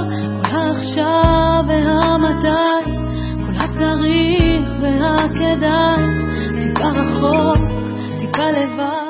כל העכשיו והמתי, כל הצריך והכדאי, טיפה רחוק, טיפה לבד.